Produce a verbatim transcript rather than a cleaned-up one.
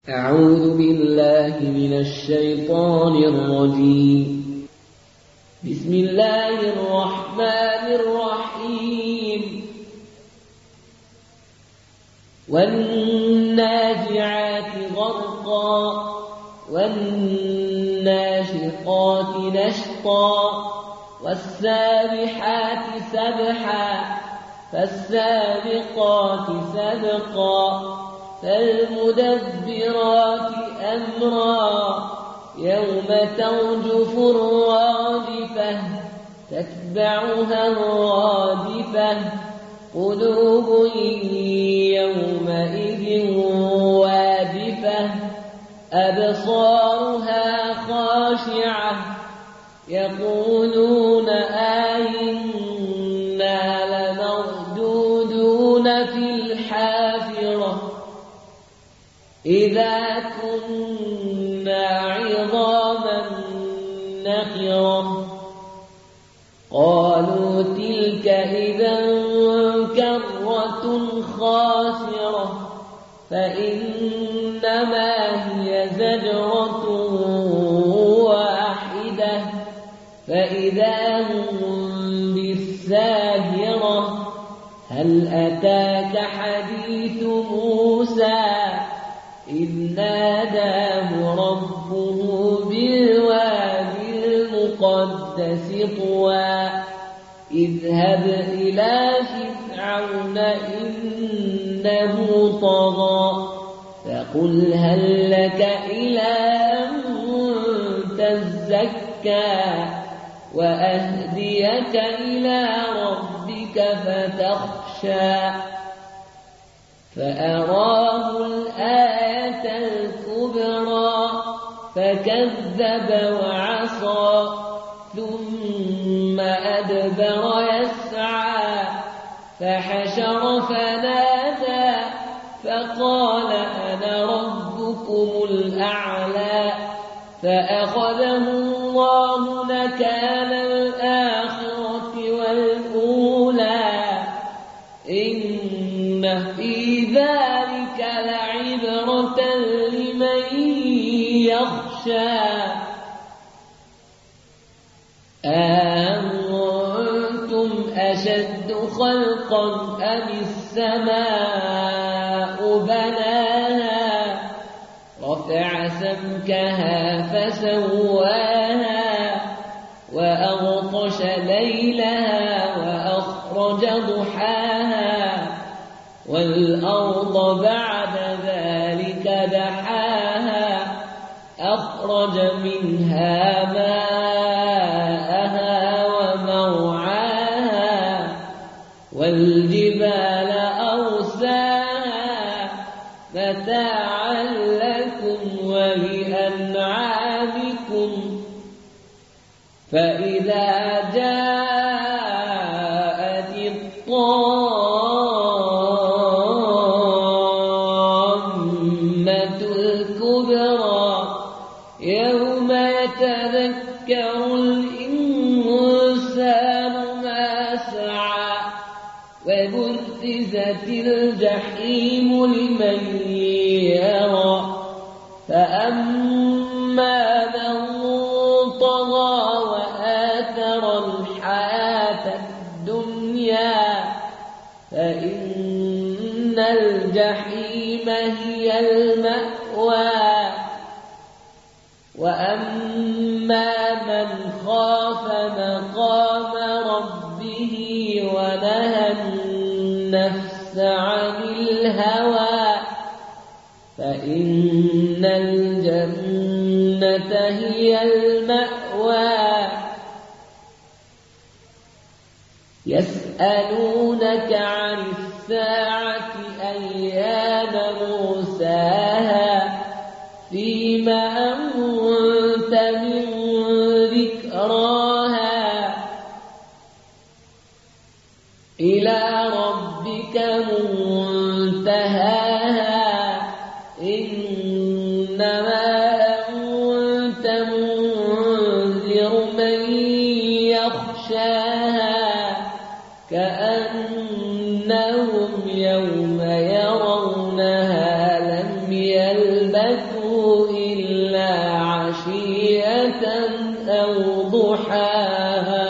أعوذ بالله من الشيطان الرجيم. بسم الله الرحمن الرحيم. والنازعات غرقا والناشطات نشطا والسابحات سبحا فالسابقات سبقا فالمدبرات أمرا يوم ترجف الرادفة تتبعها الرادفة قلوب يومئذ واجفة أبصارها خاشعة يقولون أئنا لمردودون في الحافرة إذا كنا عظاما نخرة قالوا تلك إذا كرة خاسرة فإنما هي زجرة واحدة فإذا هم بالساهرة هل أتاك حديث موسى إذ ناداه ربه بالوادي المقدس طوى اذهب إلى فرعون إنه طغى فقل هل لك إلى أن تزكى وأهديك إلى ربك فتخشى فأراه الآية الكبرى فكذب وعصى ثم أدبر يسعى فحشر فنادى فقال أنا ربكم الأعلى فأخذه الله نكال الآخرة والأولى إن في ذلك لعبرة لمن يخشى أأنتم أشد خلقا أم السماء بناها رفع سمكها فسواها وأغطش ليلها وأخرج ضحاها والأرض بعد ذلك دحاها أخرج منها ماءها ومرعاها والجبال أرساها متاعا لكم ولأنعامكم فإذا جاءت الطامة الكبرى يوم يتذكر الإنسان ما سعى وبرزت الجحيم لمن يرى فأما من طغى وآثر الحياة الدنيا فإن الجحيم هي المأوى وأما من خاف مقام ربه ونهى النفس عن الهوى فإن الجنة هي المأوى يسألونك عن الساعة أيان مرساها فيما أنت من ذكراها إلى ربك منتهاها إنما أنت منذر من يخشاها كأنهم يوم يرونها لم يلبثوا إلا عشية أو ضحاها